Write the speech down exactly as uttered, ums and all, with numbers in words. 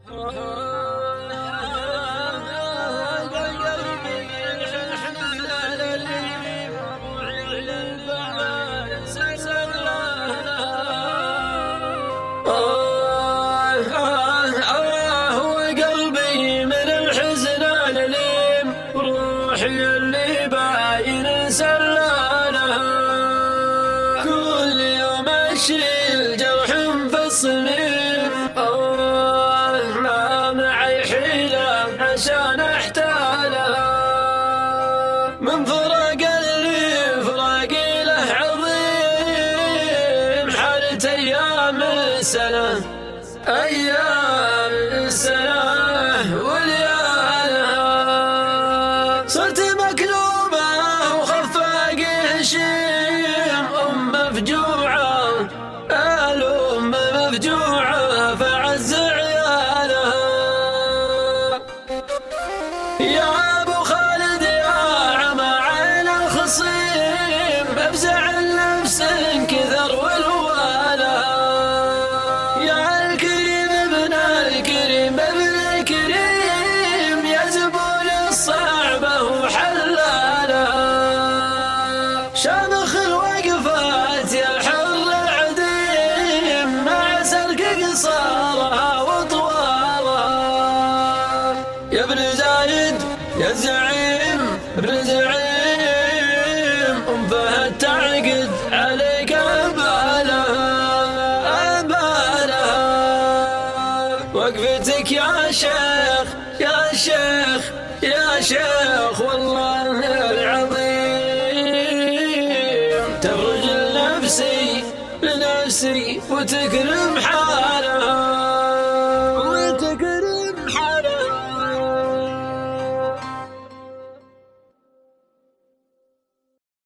اللي باين سلالها كل يوم اشيل جرح مفصلين. ما معي حيلة عشان احتالها من فراق اللي فراقي له عظيم. حالت ايام السنة ايام السنة صرت مكلوبة وخفاق هشيم. أم مفجوعة الأم مفجوعة فعز عيالها. يا أبو خالد يا عمى عين الخصيم بفزع النفس انكثر والوالها. يا الكريم ابن الكريم ابن الكريم يا زبون الصعبة شامخ الوقفات يا الحر عديم مع سرق قصارها وطوالها. يا ابن زايد يا زعيم ابن زعيم ام فهد تعقد عليك أبالها أبالها. وقفتك يا شيخ يا شيخ يا شيخ والله العظيم تفرج لنفسي لنفسي وتكرم حالها.